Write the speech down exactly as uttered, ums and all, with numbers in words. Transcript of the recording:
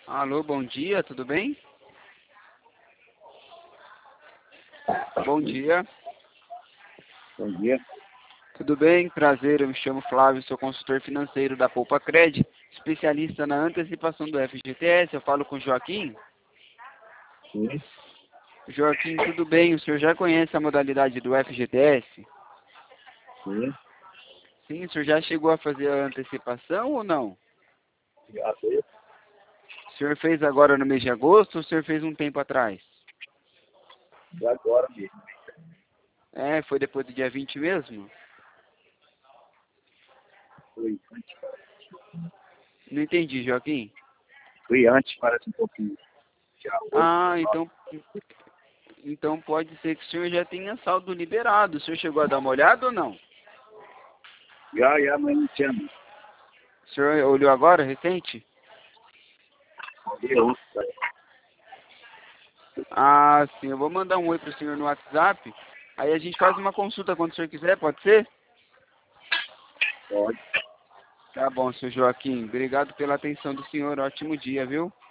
Alô, bom dia, tudo bem? Bom dia, Bom dia. tudo bem? Prazer, eu me chamo Flávio, sou consultor financeiro da Poupa Cred, especialista na antecipação do F G T S. Eu falo com o Joaquim. Sim, Joaquim, tudo bem? O senhor já conhece a modalidade do F G T S? sim. Sim, o senhor já chegou a fazer a antecipação ou não? Já veio. O senhor fez agora no mês de agosto ou o senhor fez um tempo atrás? E agora mesmo. É, foi depois do dia vinte mesmo? Foi antes, Não entendi, Joaquim. foi antes, parece um pouquinho. Já oito, Ah, nove. então, então pode ser que o senhor já tenha saldo liberado. O senhor chegou a dar uma olhada ou não? Já, já, mas não tinha não. O senhor olhou agora, recente? Olhei ontem, cara. Ah, sim. Eu vou mandar um oi pro senhor no WhatsApp. Aí a gente faz uma consulta quando o senhor quiser, pode ser? Pode. Tá bom, senhor Joaquim. Obrigado pela atenção do senhor. Ótimo dia, viu?